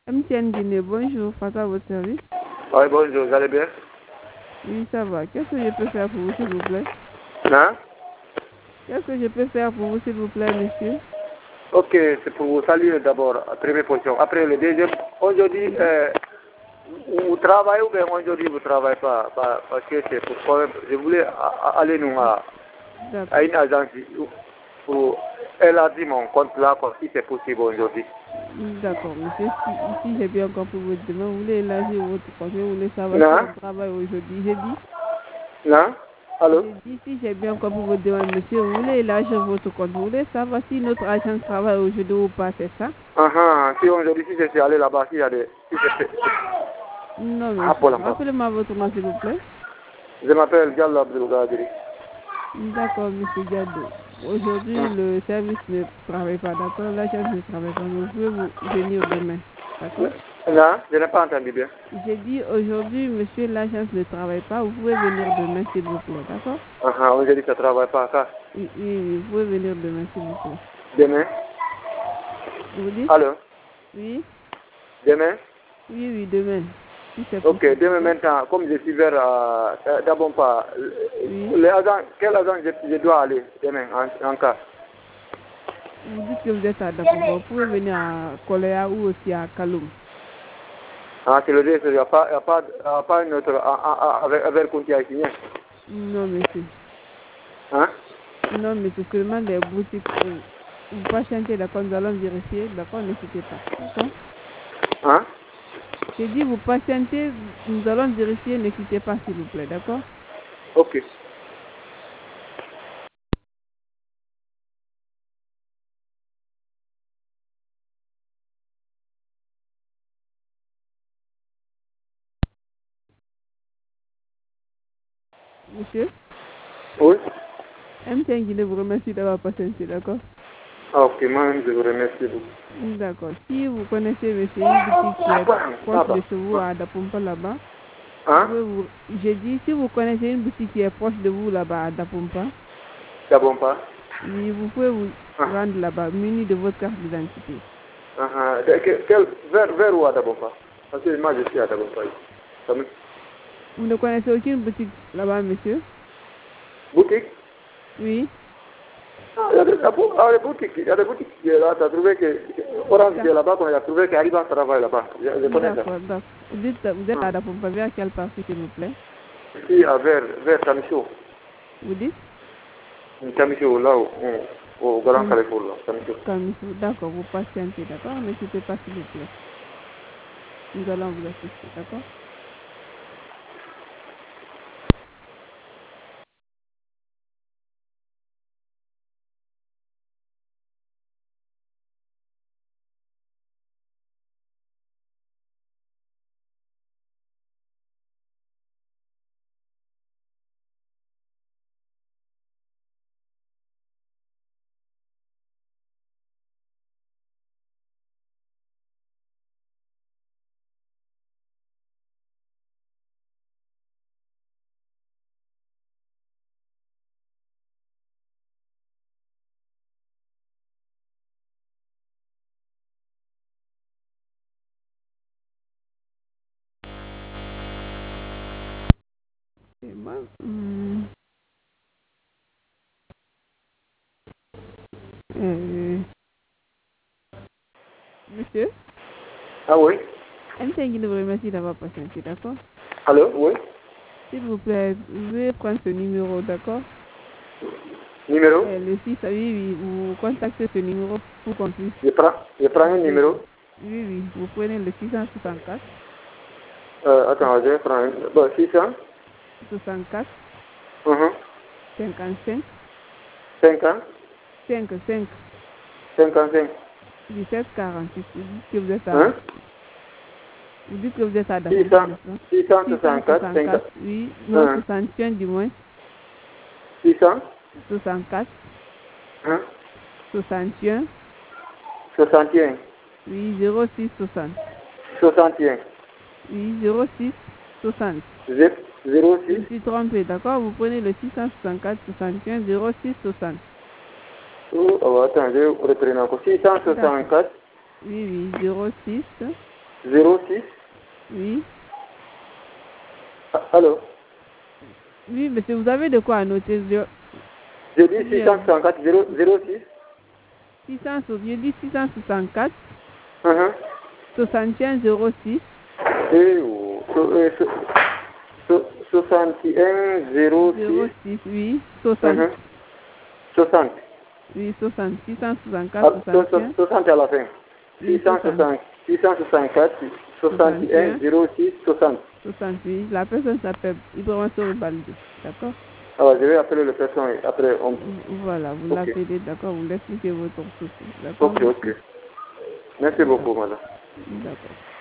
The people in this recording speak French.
MTN Guinée, bonjour, face à votre service. Oui, bonjour, vous allez bien? Oui, ça va. Qu'est-ce que je peux faire pour vous, s'il vous plaît? Hein? Qu'est-ce que je peux faire pour vous, s'il vous plaît, monsieur? Ok, c'est pour vous saluer d'abord, première position. Après, le deuxième, aujourd'hui, vous travaillez ou bien aujourd'hui vous ne travaillez pas? Parce que c'est pour quand même, je voulais aller nous à une agence pour élargir mon compte là, si c'est possible aujourd'hui. D'accord, monsieur. Si j'ai bien compris votre demande, vous voulez élargir votre compte, vous voulez savoir si on travaille aujourd'hui. J'ai dit. Non? Allô? J'ai dit, si j'ai bien compris votre demande, monsieur, vous voulez élargir votre compte. Vous voulez savoir si notre agence travaille aujourd'hui ou pas, c'est ça? Si aujourd'hui, si je suis allé là-bas, s'il y a des... Si Non, monsieur. Rappelez-moi votre nom, s'il vous plaît. Je m'appelle Diallo Abdelgadri. D'accord, monsieur Diado. Aujourd'hui, le service ne travaille pas, d'accord? L'agence ne travaille pas, mais vous pouvez vous venir demain, d'accord? Non, je n'ai pas entendu bien. J'ai dit aujourd'hui, monsieur, l'agence ne travaille pas, vous pouvez venir demain, s'il vous plaît, d'accord? Aujourd'hui, ça ne travaille pas, ça? Oui, vous pouvez venir demain, s'il vous plaît. Demain? Vous dites? Allô? Oui? Demain? Oui, demain. Si c'est Ok, possible. demain maintenant, comme je suis vers Dabompa, quel agent je dois aller demain en cas? Vous dites que vous êtes à Dabompa, vous pouvez venir à Koléa ou aussi à Kaloum. C'est le deux, il n'y a pas une autre avec Kuntia ici. Non, monsieur. Hein? Non, monsieur, seulement des boutiques où vous patientez, d'accord, nous allons vérifier, d'accord, n'hésitez pas, d'accord? Hein? J'ai dit, vous patientez, nous allons vérifier, n'hésitez pas, s'il vous plaît, d'accord? Ok. Monsieur? Oui? MTN Guinée vous remercie d'avoir patienté, d'accord? Ok, moi-même, je vous remercie beaucoup. D'accord. Si vous connaissez, monsieur, une boutique qui est proche de chez vous, à Dapompa, là-bas, j'ai dit, si vous connaissez une boutique qui est proche de vous, là-bas, à Dapompa, Dabompa? oui, vous pouvez vous rendre là-bas, muni de votre carte d'identité. Vers où à Dabompa? Parce que moi, je suis à Dabompa. Vous ne connaissez aucune boutique là-bas, monsieur? Boutique? Oui. Il y a des boutiques. Il y a des boutiques. Là, tu as trouvé que Orange qui est là-bas, on a trouvé qu'il arrive à travailler là-bas. Je connais ça. D'accord. Vous êtes à Dapompa, vers quelle partie, s'il vous plaît? Ici, vers Tamicho. Vous dites? Tamicho, là, au Grand Carrefour, là. Tamicho. D'accord, vous patientez, d'accord? N'hésitez pas, s'il vous plaît. Nous allons vous assister, d'accord? Monsieur? Ah oui? MTN Guinée vous remercie d'avoir patienté, d'accord? Allô? Oui? S'il vous plaît, vous pouvez prendre ce numéro, d'accord? Numéro? Le 6, oui, vous contactez ce numéro pour qu'on puisse... Je prends un numéro? Oui, vous prenez le 664. Attends, je prends un... Bon, 600? 64. 55. 50? 5. 55? 17 46. Vous dites que vous êtes à... Vous dites que vous êtes à Dakar, 664, 664, oui. Non, 61 du moins. 600? 64. 61. 61. Oui, 06 60. 61. Oui, 06 60. 06? Je me suis trompé, d'accord? Vous prenez le 664 61 06 60. Oh, attends, je reprends encore. 664. Oui, 06 06. Oui. Allô? Oui, monsieur, vous avez de quoi annoter? Je dis 664 06. 664 Uh-huh. 61 06 Et 61 06. 06, oui, 60. Uh-huh. 60. Oui, 60. 664 61. 60 à la fin. Oui, 60. 664 61 06 60. 60, oui. La personne s'appelle Ibrahima Soribaldo. D'accord? Alors, je vais appeler le personne et après on... Voilà, vous Ok. l'appelez, d'accord? Vous l'expliquez votre souci. D'accord, Ok, ok. monsieur? Merci beaucoup, madame. D'accord.